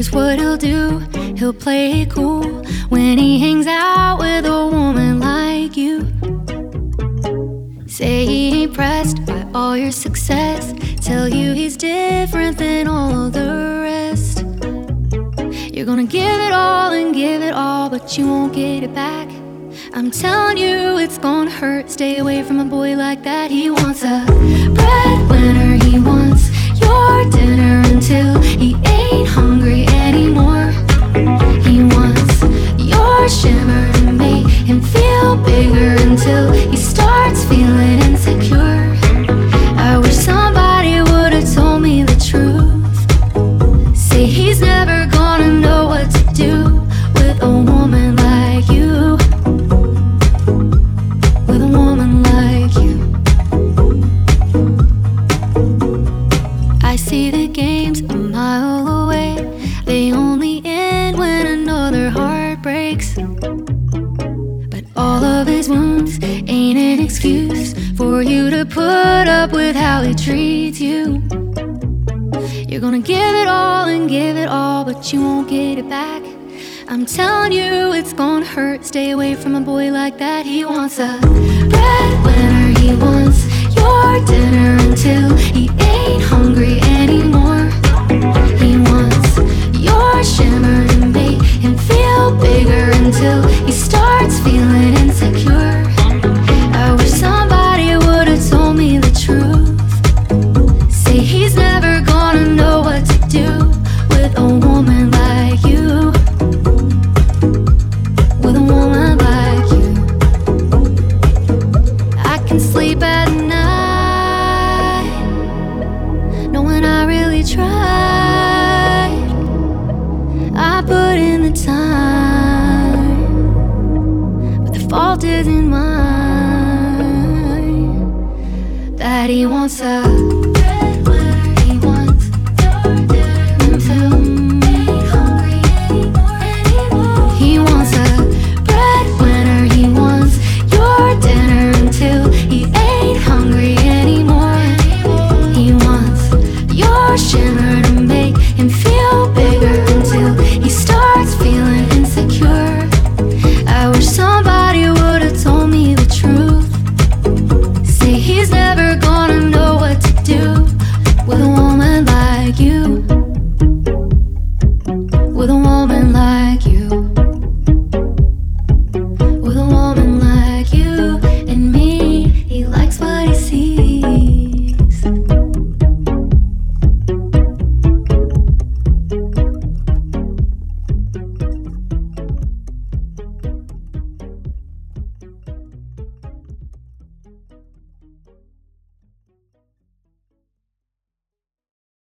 Here's what he'll do, he'll play it cool when he hangs out with a woman like you. Say he ain't pressed by all your success, tell you he's different than all the rest. You're gonna give it all and give it all, but you won't get it back. I'm telling you it's gonna hurt. Stay away from a boy like that. He wants a breadwinner, he wants your dinner until he ain't hungry anymore. He wants your shimmer to make him feel bigger until he starts feeling insecure. I wish somebody would've told me the truth. Say he's never gonna know what to do with a woman like you. With a woman like you. I see the games a mile away. They only end when another heart breaks. But all of his wounds ain't an excuse for you to put up with how he treats you. You're gonna give it all and give it all, but you won't get it back. I'm telling you it's gonna hurt. Stay away from a boy like that. He wants a breadwinner, he wants your dinner until he ain't hungry anymore. He wants your shimmer to make him feel bigger until he starts feeling insecure. I wish somebody would've told me the truth. Say he's never gonna know what to do with a woman like you. With a woman like you. I can sleep at night knowing I really tried. I put in the time, but the fault isn't mine. That he wants a